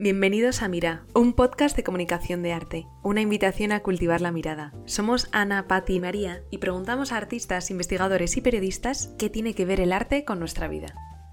Bienvenidos a Mira, un podcast de comunicación de arte, una invitación a cultivar la mirada. Somos Ana, Patti y María y preguntamos a artistas, investigadores y periodistas qué tiene que ver el arte con nuestra vida.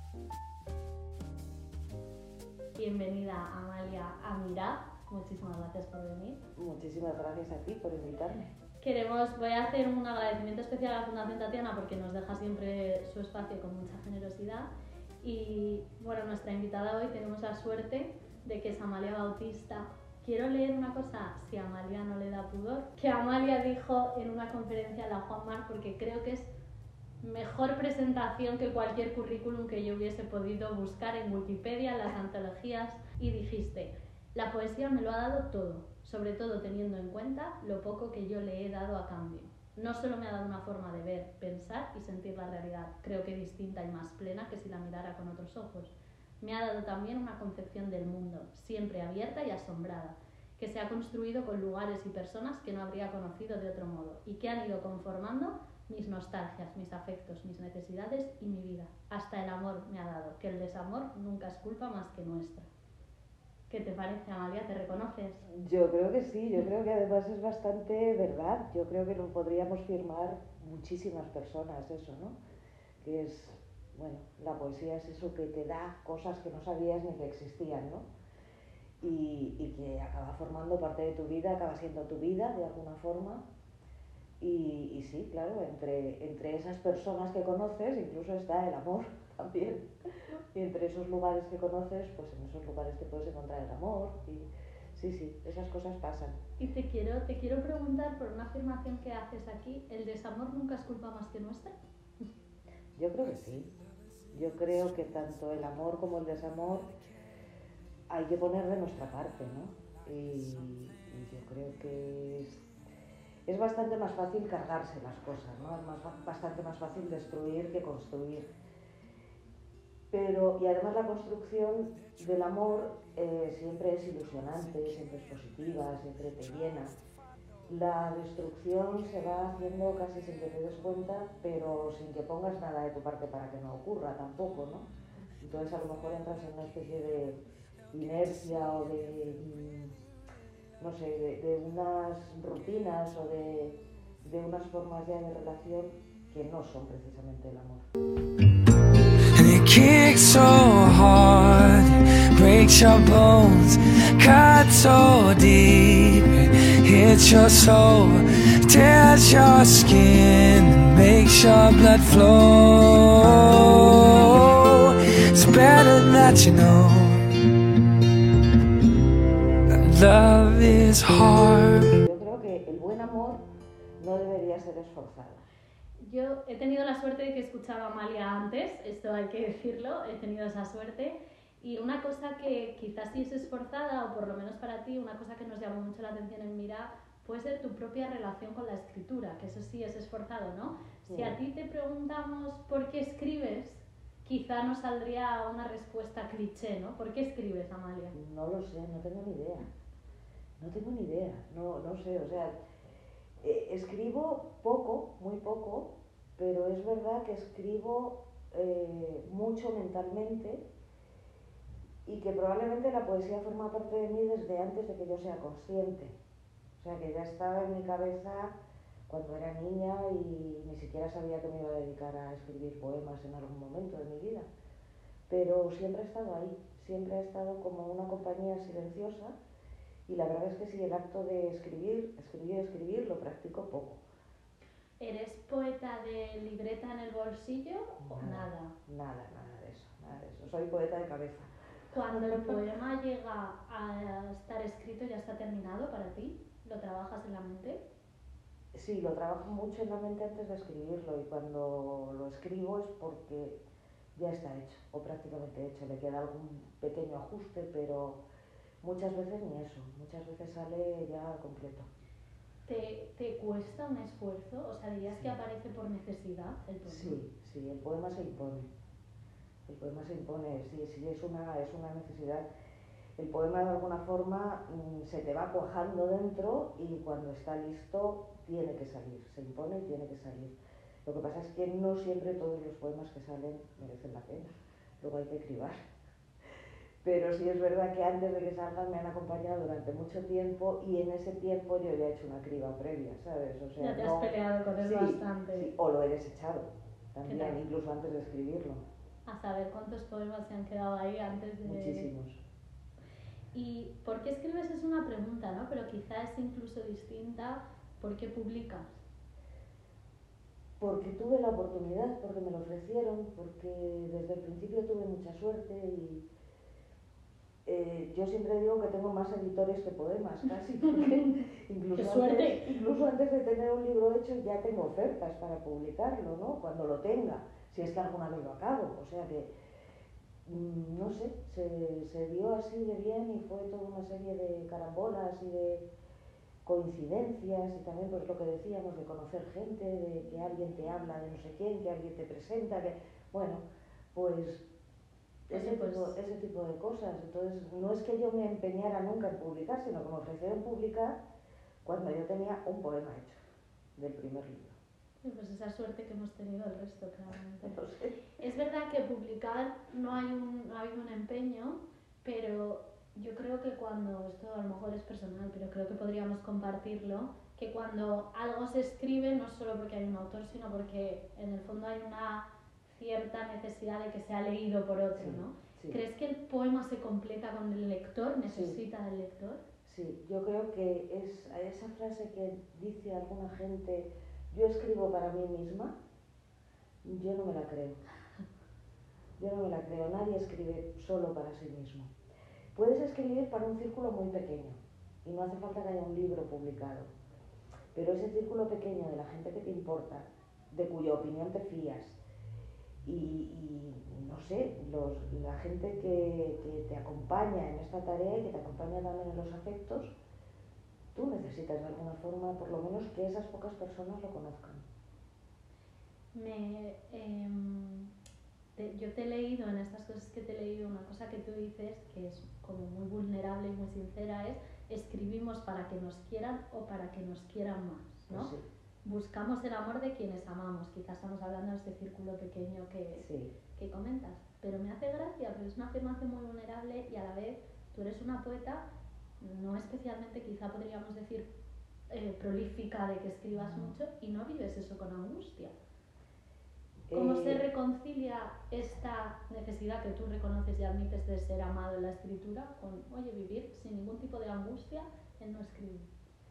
Bienvenida, Amalia, a Mira. Muchísimas gracias por venir. Muchísimas gracias a ti por invitarme. Voy a hacer un agradecimiento especial a la Fundación Tatiana porque nos deja siempre su espacio con mucha generosidad. Y bueno, nuestra invitada hoy tenemos la suerte de que es Amalia Bautista. Quiero leer una cosa, si a Amalia no le da pudor, que Amalia dijo en una conferencia a la Juan Marc, porque creo que es mejor presentación que cualquier currículum que yo hubiese podido buscar en Wikipedia, en las antologías, y dijiste: la poesía me lo ha dado todo, sobre todo teniendo en cuenta lo poco que yo le he dado a cambio. No solo me ha dado una forma de ver, pensar y sentir la realidad, creo que distinta y más plena que si la mirara con otros ojos. Me ha dado también una concepción del mundo, siempre abierta y asombrada, que se ha construido con lugares y personas que no habría conocido de otro modo y que han ido conformando mis nostalgias, mis afectos, mis necesidades y mi vida. Hasta el amor me ha dado, que el desamor nunca es culpa más que nuestra. ¿Qué te parece, Amalia? ¿Te reconoces? Yo creo que sí, yo creo que además es bastante verdad. Yo creo que lo podríamos firmar muchísimas personas, eso, ¿no? Que es, bueno, la poesía es eso que te da cosas que no sabías ni que existían, ¿no? Y que acaba formando parte de tu vida, acaba siendo tu vida de alguna forma. Y sí, claro, entre esas personas que conoces incluso está el amor también. Y entre esos lugares que conoces, pues en esos lugares te puedes encontrar el amor. Y sí, esas cosas pasan. Y te quiero preguntar por una afirmación que haces aquí: ¿el desamor nunca es culpa más que nuestra? Yo creo que sí. Yo creo que tanto el amor como el desamor hay que poner de nuestra parte, ¿no? Y yo creo que es bastante más fácil cargarse las cosas, ¿no? Es bastante más fácil destruir que construir. Y además la construcción del amor siempre es ilusionante, siempre es positiva, siempre te llena. La destrucción se va haciendo casi sin que te des cuenta, pero sin que pongas nada de tu parte para que no ocurra tampoco, ¿no? Entonces a lo mejor entras en una especie de inercia o no sé, de unas rutinas o de unas formas ya de relación que no son precisamente el amor. It kicks so hard, breaks your bones, cuts so deep, it hits your soul, tears your skin, makes your blood flow. It's better that you know that love is hard. Yo creo que el buen amor no debería ser esforzado. Yo he tenido la suerte de que escuchaba a Amalia antes, esto hay que decirlo, he tenido esa suerte. Y una cosa que quizás sí es esforzada, o por lo menos para ti, una cosa que nos llamó mucho la atención en Mira, puede ser tu propia relación con la escritura, que eso sí es esforzado, ¿no? Sí. Si a ti te preguntamos por qué escribes, quizá nos saldría una respuesta cliché, ¿no? ¿Por qué escribes, Amalia? No lo sé, no tengo ni idea. No sé, o sea, escribo poco, muy poco, pero es verdad que escribo mucho mentalmente y que probablemente la poesía forma parte de mí desde antes de que yo sea consciente. O sea, que ya estaba en mi cabeza cuando era niña y ni siquiera sabía que me iba a dedicar a escribir poemas en algún momento de mi vida. Pero siempre he estado ahí, siempre he estado como una compañía silenciosa. Y la verdad es que sí, el acto de escribir, lo practico poco. ¿Eres poeta de libreta en el bolsillo o nada? Nada de eso. Soy poeta de cabeza. Cuando el poema llega a estar escrito, ¿ya está terminado para ti? ¿Lo trabajas en la mente? Sí, lo trabajo mucho en la mente antes de escribirlo, y cuando lo escribo es porque ya está hecho, o prácticamente hecho. Le queda algún pequeño ajuste, pero muchas veces ni eso, muchas veces sale ya completo. ¿Te cuesta un esfuerzo? O sea, ¿dirías que aparece por necesidad el poema? Sí, el poema se impone. Sí, es una necesidad. El poema de alguna forma se te va cuajando dentro y cuando está listo tiene que salir, se impone y tiene que salir. Lo que pasa es que no siempre todos los poemas que salen merecen la pena, luego hay que cribar. Pero sí es verdad que antes de que salgan me han acompañado durante mucho tiempo y en ese tiempo yo ya he hecho una criba previa, ¿sabes? O sea, Ya te has peleado con él bastante. Sí, o lo he desechado ¿Qué también, tal? incluso antes de escribirlo. A saber cuántos poemas se han quedado ahí antes de... Muchísimos. ¿Y por qué escribes? Es una pregunta, ¿no? Pero quizá es incluso distinta. ¿Por qué publicas? Porque tuve la oportunidad, porque me lo ofrecieron, porque desde el principio tuve mucha suerte y yo siempre digo que tengo más editores que poemas, casi, porque ¡Qué suerte! incluso antes de tener un libro hecho ya tengo ofertas para publicarlo, ¿no? Cuando lo tenga, si es que alguna vez lo acabo, o sea que, no sé, se dio así de bien y fue toda una serie de carambolas y de coincidencias y también pues lo que decíamos de conocer gente, de que alguien te habla de no sé quién, que alguien te presenta, que bueno, pues ese tipo de cosas. Entonces no es que yo me empeñara nunca en publicar, sino que me ofrecieron publicar cuando yo tenía un poema hecho del primer libro. Pues esa suerte que hemos tenido el resto, claramente. No sé. Es verdad que publicar no ha habido un empeño, pero yo creo que cuando, esto a lo mejor es personal, pero creo que podríamos compartirlo, que cuando algo se escribe no solo porque hay un autor, sino porque en el fondo hay una cierta necesidad de que sea leído por otro, Sí, ¿no? sí. ¿Crees que el poema se completa con el lector? ¿Necesita del lector? Sí, yo creo que es esa frase que dice alguna gente, yo escribo para mí misma, yo no me la creo. Yo no me la creo, nadie escribe solo para sí mismo. Puedes escribir para un círculo muy pequeño y no hace falta que haya un libro publicado, pero ese círculo pequeño de la gente que te importa, de cuya opinión te fías y no sé, la gente que te acompaña en esta tarea y que te acompaña también en los afectos, tú necesitas de alguna forma por lo menos que esas pocas personas lo conozcan. Yo te he leído, en estas cosas que te he leído, una cosa que tú dices que es como muy vulnerable y muy sincera, es escribimos para que nos quieran o para que nos quieran más, ¿no? Pues sí. Buscamos el amor de quienes amamos, quizás estamos hablando de ese círculo pequeño que comentas, pero me hace gracia porque es una afirmación muy vulnerable y a la vez tú eres una poeta, no especialmente, quizá podríamos decir, prolífica de que escribas mucho y no vives eso con angustia. ¿Cómo se reconcilia esta necesidad que tú reconoces y admites de ser amado en la escritura con, oye, vivir sin ningún tipo de angustia en no escribir?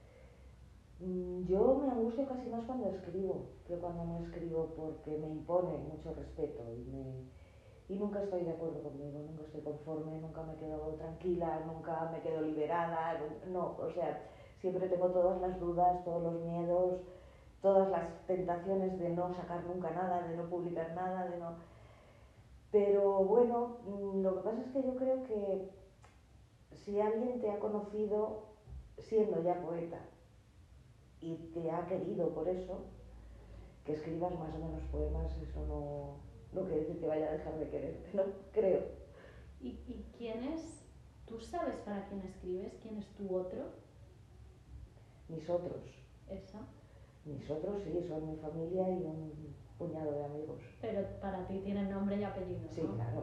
Yo me angustio casi más cuando escribo que cuando no escribo porque me impone mucho respeto y nunca estoy de acuerdo conmigo, nunca estoy conforme, nunca me quedo tranquila, nunca me quedo liberada, no, o sea, siempre tengo todas las dudas, todos los miedos, todas las tentaciones de no sacar nunca nada, de no publicar nada, de no... Pero bueno, lo que pasa es que yo creo que si alguien te ha conocido siendo ya poeta y te ha querido por eso, que escribas más o menos poemas, eso no quiere decir que vaya a dejar de quererte, ¿no? Creo. ¿Y quién es? ¿Tú sabes para quién escribes? ¿Quién es tu otro? Mis otros. Eso. Mis otros sí, son mi familia y un puñado de amigos. Pero para ti tienen nombre y apellido, ¿no? Sí, claro.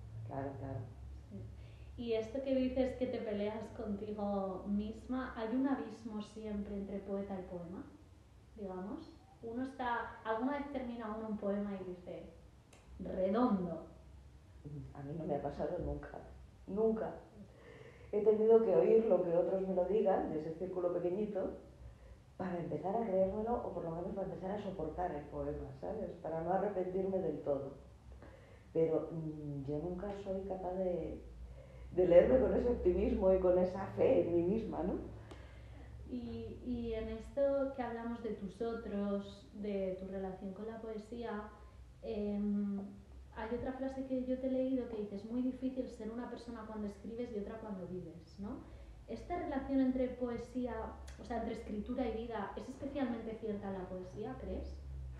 Sí. Y esto que dices que te peleas contigo misma, ¿hay un abismo siempre entre poeta y poema? Digamos. Alguna vez termina uno un poema y dice, redondo. A mí no me ha pasado nunca, nunca. He tenido que oír lo que otros me lo digan, de ese círculo pequeñito, para empezar a creérmelo o por lo menos para empezar a soportar el poema, ¿sabes? Para no arrepentirme del todo. Pero yo nunca soy capaz de leerme con ese optimismo y con esa fe en mí misma, ¿no? Y en esto que hablamos de tus otros, de tu relación con la poesía, hay otra frase que yo te he leído que dice, es muy difícil ser una persona cuando escribes y otra cuando vives, ¿no? ¿Esta relación entre poesía, o sea, entre escritura y vida, es especialmente cierta en la poesía, crees?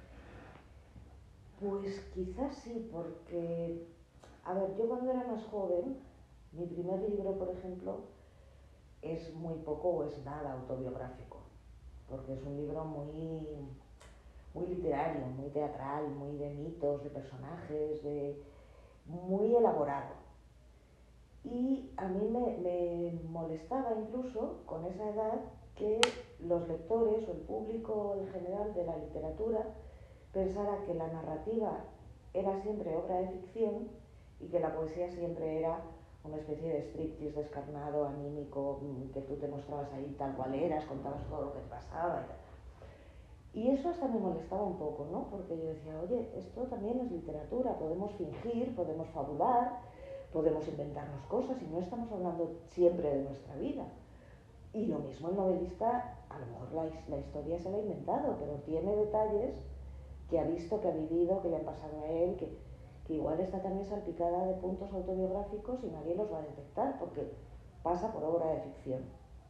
Pues quizás sí, porque, a ver, yo cuando era más joven, mi primer libro, por ejemplo, es muy poco o es nada autobiográfico, porque es un libro muy literario, muy teatral, muy de mitos, de personajes, muy elaborado. Y a mí me molestaba incluso con esa edad que los lectores o el público en general de la literatura pensara que la narrativa era siempre obra de ficción y que la poesía siempre era una especie de striptease descarnado, anímico, que tú te mostrabas ahí tal cual eras, contabas todo lo que te pasaba y tal. Y eso hasta me molestaba un poco, ¿no? Porque yo decía, oye, esto también es literatura, podemos fingir, podemos fabular, podemos inventarnos cosas y no estamos hablando siempre de nuestra vida. Y lo mismo el novelista, a lo mejor la historia se la ha inventado, pero tiene detalles que ha visto, que ha vivido, que le han pasado a él, que igual está también salpicada de puntos autobiográficos y nadie los va a detectar porque pasa por obra de ficción.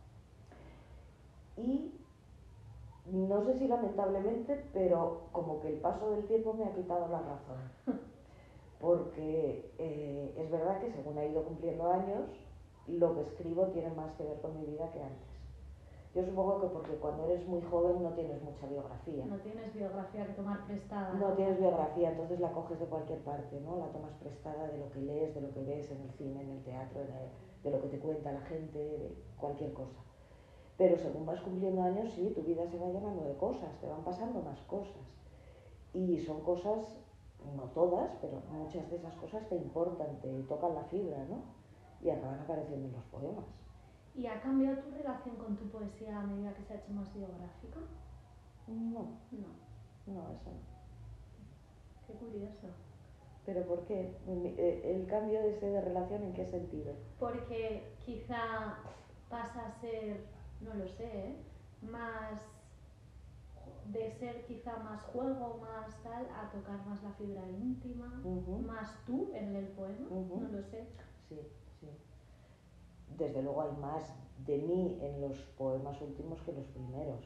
Y no sé si lamentablemente, pero como que el paso del tiempo me ha quitado la razón. Porque es verdad que según he ido cumpliendo años, lo que escribo tiene más que ver con mi vida que antes. Yo supongo que porque cuando eres muy joven no tienes mucha biografía. No tienes biografía que tomar prestada. No tienes biografía, entonces la coges de cualquier parte, ¿no? La tomas prestada de lo que lees, de lo que ves en el cine, en el teatro, de lo que te cuenta la gente, de cualquier cosa. Pero según vas cumpliendo años, sí, tu vida se va llenando de cosas, te van pasando más cosas. Y son cosas, no todas, pero muchas de esas cosas te importan, te tocan la fibra, ¿no? Y acaban apareciendo en los poemas. ¿Y ha cambiado tu relación con tu poesía a medida que se ha hecho más biográfica? No, No. Eso no. Qué curioso. ¿Pero por qué? ¿El cambio de relación en qué sentido? Porque quizá pasa a ser, no lo sé, más de ser quizá más juego, más tal, a tocar más la fibra íntima, más tú en el poema, no lo sé. Sí. Desde luego hay más de mí en los poemas últimos que los primeros.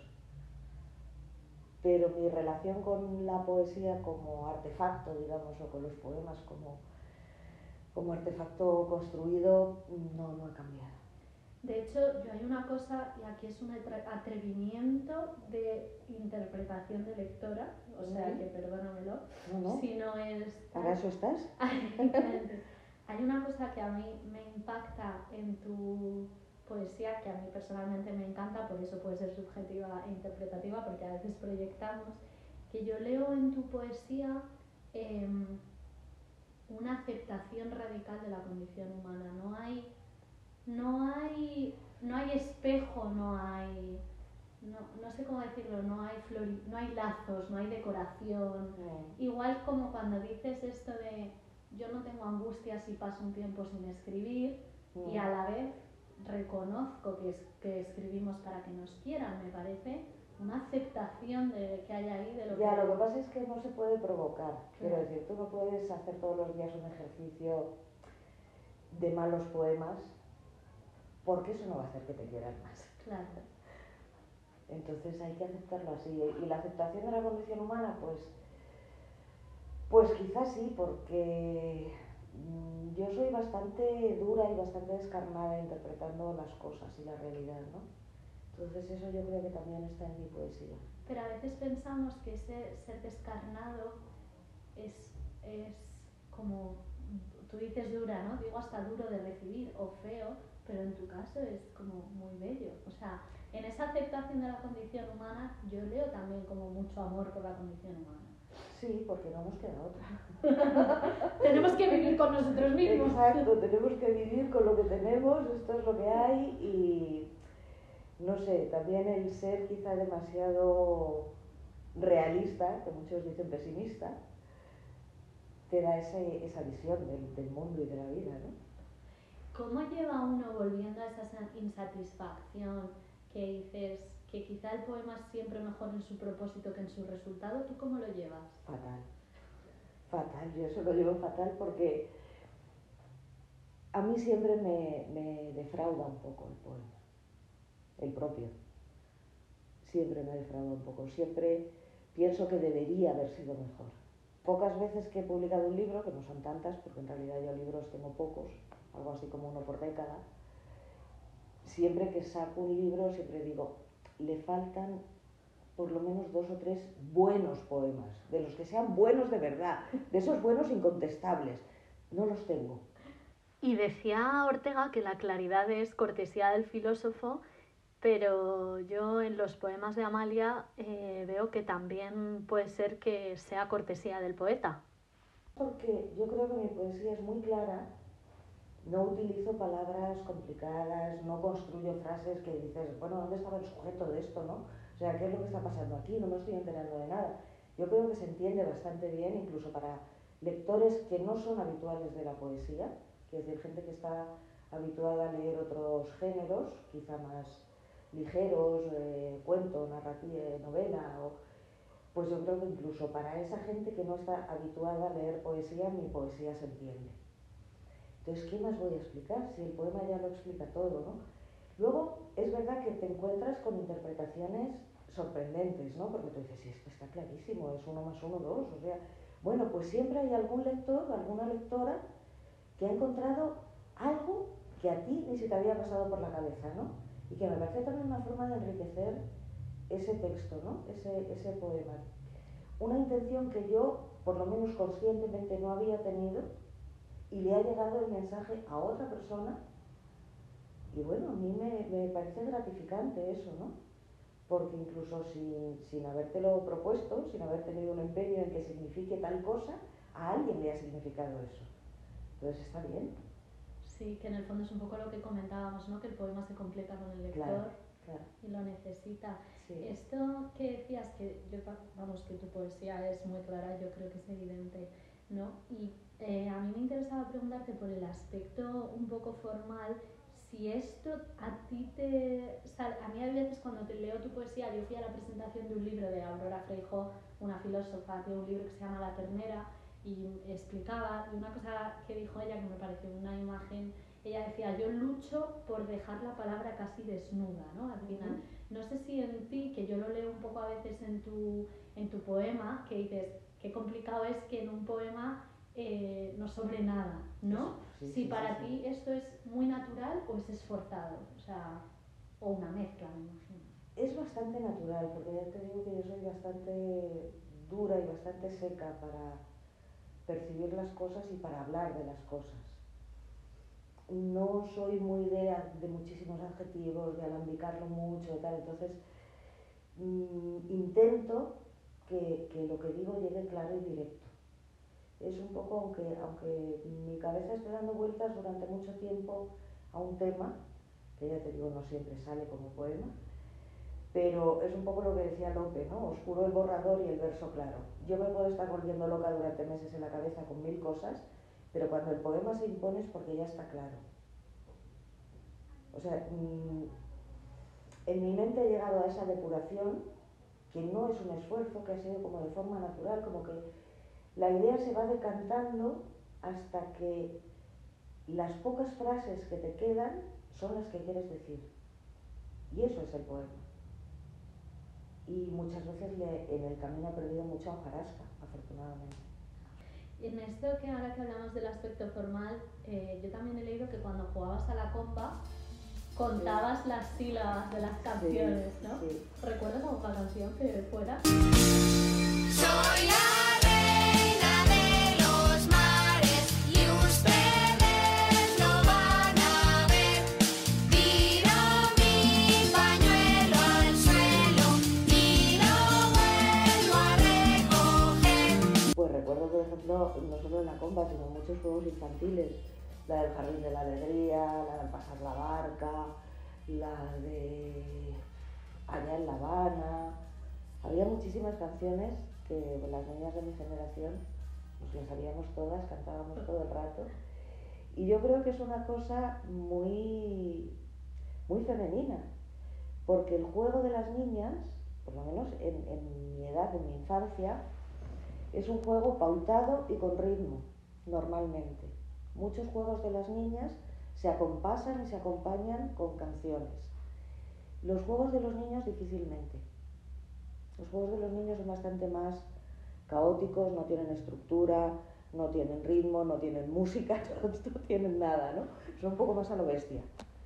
Pero mi relación con la poesía como artefacto, digamos, o con los poemas como artefacto construido, no ha cambiado. De hecho, yo hay una cosa, y aquí es un atrevimiento de interpretación de lectora, o sea que perdónamelo, No. si no es... ¿Para eso estás? Hay una cosa que a mí me impacta en tu poesía, que a mí personalmente me encanta, por eso puede ser subjetiva e interpretativa, porque a veces proyectamos, que yo leo en tu poesía una aceptación radical de la condición humana. No hay espejo, no sé cómo decirlo, no hay lazos, no hay decoración. Igual como cuando dices esto de yo no tengo angustia si paso un tiempo sin escribir, y a la vez reconozco que escribimos para que nos quieran, me parece una aceptación de que hay ahí de lo que... Lo que pasa es que no se puede provocar. Quiero decir, tú no puedes hacer todos los días un ejercicio de malos poemas, porque eso no va a hacer que te quieran más. Claro. Entonces hay que aceptarlo así. Y la aceptación de la condición humana, pues quizás sí, porque yo soy bastante dura y bastante descarnada interpretando las cosas y la realidad, ¿no? Entonces eso yo creo que también está en mi poesía. Pero a veces pensamos que ese ser descarnado es como, tú dices dura, ¿no? Digo hasta duro de recibir o feo, pero en tu caso es como muy bello. O sea, en esa aceptación de la condición humana yo leo también como mucho amor por la condición humana. Sí, porque no nos queda otra. Tenemos que vivir con nosotros mismos. Exacto, tenemos que vivir con lo que tenemos, esto es lo que hay y no sé, también el ser quizá demasiado realista, que muchos dicen pesimista, te da esa visión del mundo y de la vida, ¿no? ¿Cómo lleva uno, volviendo a esa insatisfacción que dices que quizá el poema es siempre mejor en su propósito que en su resultado? ¿Tú cómo lo llevas? Fatal, yo eso lo llevo fatal porque a mí siempre me defrauda un poco el poema, el propio. Siempre me defrauda un poco, siempre pienso que debería haber sido mejor. Pocas veces que he publicado un libro, que no son tantas, porque en realidad yo libros tengo pocos, algo así como uno por década, siempre que saco un libro siempre digo, le faltan por lo menos 2 o 3 buenos poemas, de los que sean buenos de verdad, de esos buenos incontestables. No los tengo. Y decía Ortega que la claridad es cortesía del filósofo, pero yo en los poemas de Amalia veo que también puede ser que sea cortesía del poeta. Porque yo creo que mi poesía es muy clara, no utilizo palabras complicadas, no construyo frases que dices, bueno, ¿dónde estaba el sujeto de esto, no? O sea, ¿qué es lo que está pasando aquí? No me estoy enterando de nada. Yo creo que se entiende bastante bien, incluso para lectores que no son habituales de la poesía, que es decir, gente que está habituada a leer otros géneros, quizá más ligeros, cuento, narrativa, novela, pues yo creo que incluso para esa gente que no está habituada a leer poesía, mi poesía se entiende. Entonces, ¿qué más voy a explicar? Si el poema ya lo explica todo, ¿no? Luego, es verdad que te encuentras con interpretaciones sorprendentes, ¿no? Porque tú dices, sí, esto está clarísimo, es 1 más 1, 2, o sea... Bueno, pues siempre hay algún lector, alguna lectora que ha encontrado algo que a ti ni se te había pasado por la cabeza, ¿no? Y que me parece también una forma de enriquecer ese texto, ¿no? Ese poema. Una intención que yo, por lo menos conscientemente, no había tenido, y le ha llegado el mensaje a otra persona, y bueno, a mí me parece gratificante eso, ¿no? Porque incluso sin habértelo propuesto, sin haber tenido un empeño en que signifique tal cosa, a alguien le ha significado eso. Entonces está bien. Sí, que en el fondo es un poco lo que comentábamos, ¿no? Que el poema se completa con el lector. Claro, claro. Y lo necesita. Sí. Esto que decías, que yo, vamos, que tu poesía es muy clara, yo creo que es evidente, ¿no? Y a mí me interesaba preguntarte por el aspecto un poco formal, si esto a ti te... A mí hay veces cuando te leo tu poesía, yo fui a la presentación de un libro de Aurora Freijóo, una filósofa, de un libro que se llama La ternera, y explicaba, y una cosa que dijo ella que me pareció una imagen, ella decía, yo lucho por dejar la palabra casi desnuda, ¿no? Al final, no sé si en ti, que yo lo leo un poco a veces en tu poema, que dices, qué complicado es que en un poema no sobre nada, ¿no? Si para ti esto es muy natural o es esforzado, o sea, o una mezcla, me imagino. Es bastante natural, porque ya te digo que yo soy bastante dura y bastante seca para percibir las cosas y para hablar de las cosas. No soy muy de muchísimos adjetivos, de alambicarlo mucho, tal, entonces intento que lo que digo llegue claro y directo. Es un poco, aunque mi cabeza esté dando vueltas durante mucho tiempo a un tema, que ya te digo, no siempre sale como poema, pero es un poco lo que decía Lope, ¿no? Oscuro el borrador y el verso claro. Yo me puedo estar volviendo loca durante meses en la cabeza con 1000 cosas, pero cuando el poema se impone es porque ya está claro. O sea, en mi mente he llegado a esa depuración, que no es un esfuerzo, que ha sido como de forma natural, como que la idea se va decantando hasta que las pocas frases que te quedan son las que quieres decir. Y eso es el poema. Y muchas veces en el camino he perdido mucha hojarasca, afortunadamente. Y en esto que ahora que hablamos del aspecto formal, yo también he leído que cuando jugabas a la compa, contabas las sílabas de las canciones, ¿no? Sí. ¿Recuerdas alguna canción que fuera? Soy la reina de los mares y ustedes lo van a ver. Tiro mi pañuelo al suelo y lo vuelvo a recoger. Pues recuerdo, por ejemplo, no solo en la compa, sino muchos juegos infantiles. La del Jardín de la Alegría, la del Pasar la Barca, la de Allá en La Habana. Había muchísimas canciones que las niñas de mi generación nos las sabíamos todas, cantábamos todo el rato. Y yo creo que es una cosa muy, muy femenina, porque el juego de las niñas, por lo menos en mi edad, en mi infancia, es un juego pautado y con ritmo, normalmente. Muchos juegos de las niñas se acompasan y se acompañan con canciones. Los juegos de los niños difícilmente. Los juegos de los niños son bastante más caóticos, no tienen estructura, no tienen ritmo, no tienen música, no tienen nada, ¿no? Son un poco más a lo bestia.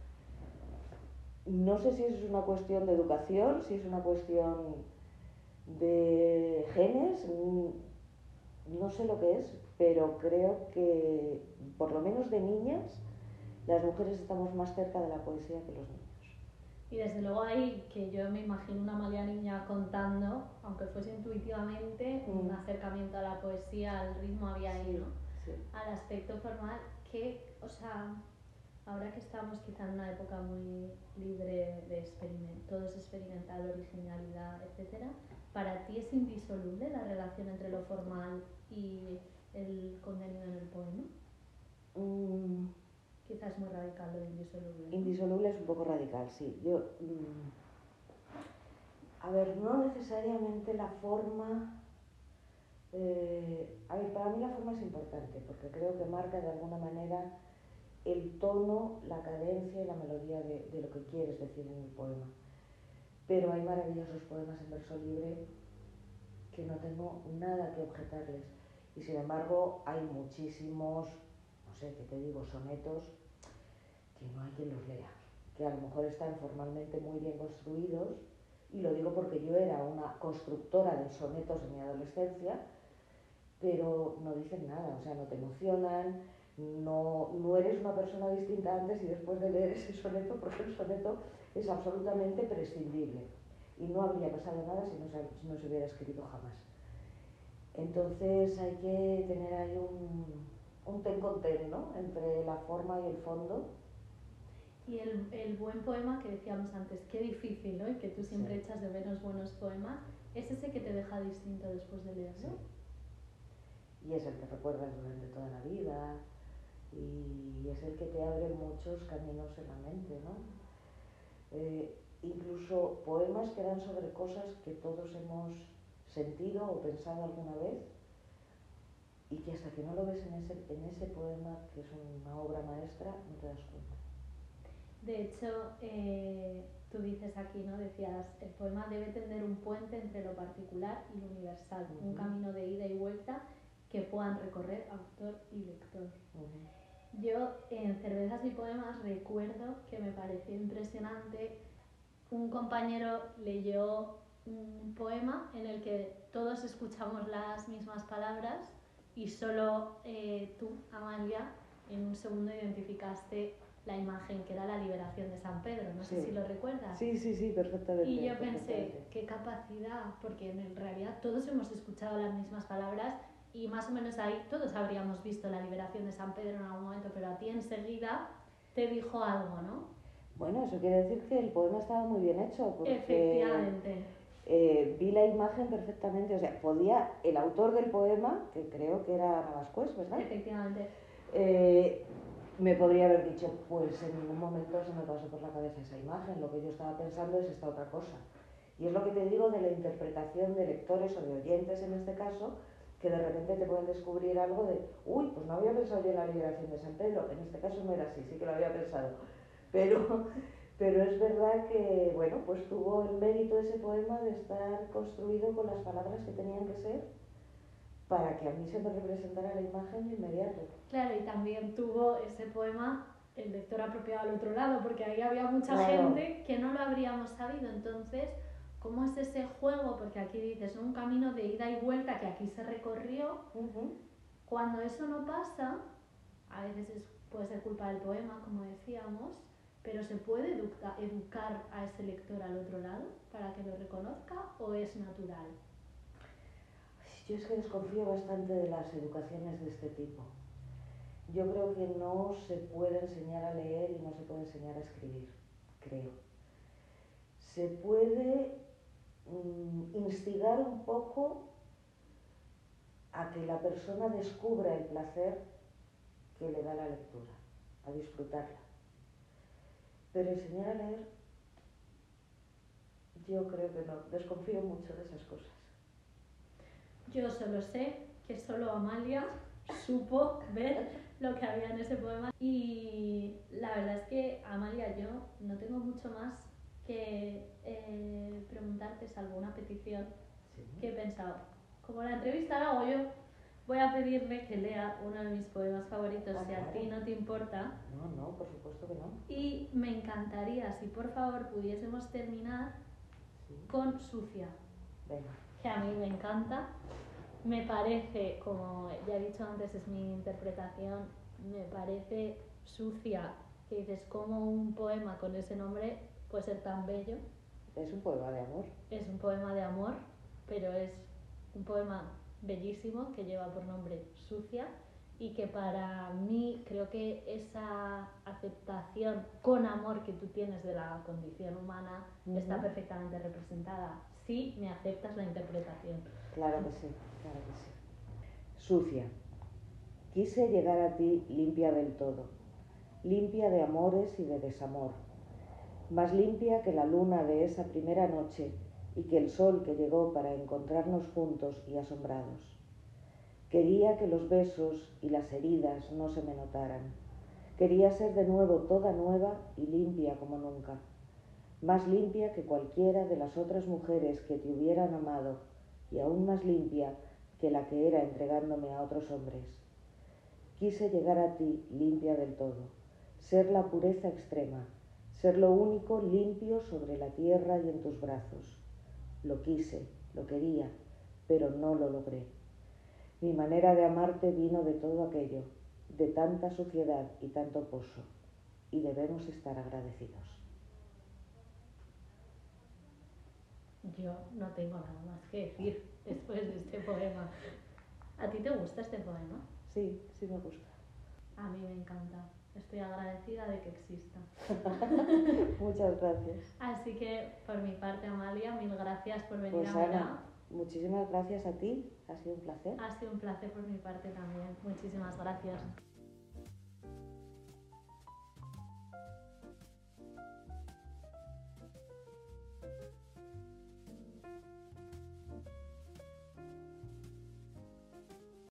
No sé si eso es una cuestión de educación, si es una cuestión de genes. no sé lo que es, pero creo que, por lo menos de niñas, las mujeres estamos más cerca de la poesía que los niños. Y desde luego ahí, que yo me imagino una Amalia niña contando, aunque fuese intuitivamente, un acercamiento a la poesía, al ritmo había ahí, ¿no? Sí. Al aspecto formal, que, o sea, ahora que estamos quizá en una época muy libre de experimento, todo es experimental, originalidad, etc., ¿para ti es indisoluble la relación entre lo formal y el contenido en el poema? Quizás es muy radical lo de indisoluble, ¿no? Indisoluble es un poco radical, sí. A ver, no necesariamente la forma. A ver, para mí la forma es importante porque creo que marca de alguna manera el tono, la cadencia y la melodía de lo que quieres decir en el poema. Pero hay maravillosos poemas en verso libre que no tengo nada que objetarles. Y sin embargo hay muchísimos, no sé, ¿qué te digo?, sonetos que no hay quien los lea, que a lo mejor están formalmente muy bien construidos, y lo digo porque yo era una constructora de sonetos en mi adolescencia, pero no dicen nada, o sea, no te emocionan, no eres una persona distinta antes y después de leer ese soneto, porque el soneto es absolutamente prescindible y no habría pasado nada si no se hubiera escrito jamás. Entonces hay que tener ahí un ten con ten, ¿no?, entre la forma y el fondo. Y el buen poema que decíamos antes, qué difícil, ¿no? Y que tú siempre Sí. echas de menos buenos poemas, es ese que te deja distinto después de leerlo. Sí. Y es el que recuerdas durante toda la vida y es el que te abre muchos caminos en la mente, ¿no? Incluso poemas que dan sobre cosas que todos hemos sentido o pensado alguna vez y que hasta que no lo ves en ese poema, que es una obra maestra, no te das cuenta. De hecho, tú dices aquí, ¿no? Decías, el poema debe tener un puente entre lo particular y lo universal, un camino de ida y vuelta que puedan recorrer autor y lector. Yo, en Cervezas y Poemas, recuerdo que me pareció impresionante. Un compañero leyó un poema en el que todos escuchamos las mismas palabras y solo tú, Amalia, en un segundo identificaste la imagen que era la liberación de San Pedro. No sé si lo recuerdas. Sí, perfectamente. Y yo pensé, qué capacidad, porque en realidad todos hemos escuchado las mismas palabras y más o menos ahí todos habríamos visto la liberación de San Pedro en algún momento, pero a ti enseguida te dijo algo, ¿no? Bueno, eso quiere decir que el poema estaba muy bien hecho, porque efectivamente. Vi la imagen perfectamente, o sea, el autor del poema, que creo que era Navascués, ¿verdad? Efectivamente. Me podría haber dicho, pues en ningún momento se me pasó por la cabeza esa imagen, lo que yo estaba pensando es esta otra cosa. Y es lo que te digo de la interpretación de lectores o de oyentes en este caso, que de repente te pueden descubrir algo de, uy, pues no había pensado yo en la liberación de San Pedro. En este caso no era así, sí que lo había pensado. Pero es verdad que, bueno, pues tuvo el mérito ese poema de estar construido con las palabras que tenían que ser para que a mí se me representara la imagen de inmediato. Claro, y también tuvo ese poema el lector apropiado al otro lado, porque ahí había mucha Claro. gente que no lo habríamos sabido. Entonces, ¿cómo es ese juego? Porque aquí dices, un camino de ida y vuelta que aquí se recorrió. Cuando eso no pasa, a veces puede ser culpa del poema, como decíamos, pero ¿se puede educar a ese lector al otro lado para que lo reconozca o es natural? Yo es que desconfío bastante de las educaciones de este tipo. Yo creo que no se puede enseñar a leer y no se puede enseñar a escribir, creo. Se puede instigar un poco a que la persona descubra el placer que le da la lectura, a disfrutarla. Pero enseñar a leer, yo creo que no, desconfío mucho de esas cosas. Yo solo sé que solo Amalia supo ver lo que había en ese poema y la verdad es que, Amalia, yo no tengo mucho más que preguntarte, salvo una petición que he pensado. Como la entrevista la hago yo, voy a pedirle que lea uno de mis poemas favoritos, si a ti no te importa. No, por supuesto que no. Y me encantaría, si por favor pudiésemos terminar con Sucia. Venga. Que a mí me encanta. Me parece, como ya he dicho antes, es mi interpretación, me parece sucia, que dices cómo un poema con ese nombre puede ser tan bello. Es un poema de amor. Es un poema de amor, pero es un poema bellísimo que lleva por nombre Sucia y que para mí creo que esa aceptación con amor que tú tienes de la condición humana está perfectamente representada. Sí, me aceptas la interpretación. Claro que sí, claro que sí. Sucia. Quise llegar a ti limpia del todo, limpia de amores y de desamor, más limpia que la luna de esa primera noche y que el sol que llegó para encontrarnos juntos y asombrados. Quería que los besos y las heridas no se me notaran. Quería ser de nuevo toda nueva y limpia como nunca, más limpia que cualquiera de las otras mujeres que te hubieran amado y aún más limpia que la que era entregándome a otros hombres. Quise llegar a ti limpia del todo, ser la pureza extrema, ser lo único limpio sobre la tierra y en tus brazos. Lo quise, lo quería, pero no lo logré. Mi manera de amarte vino de todo aquello, de tanta suciedad y tanto pozo, y debemos estar agradecidos. Yo no tengo nada más que decir después de este poema. ¿A ti te gusta este poema? Sí, sí me gusta. A mí me encanta. Estoy agradecida de que exista. Muchas gracias. Así que, por mi parte, Amalia, mil gracias por venir Pues a Milán. Ana, muchísimas gracias a ti, ha sido un placer. Ha sido un placer por mi parte también. Muchísimas gracias.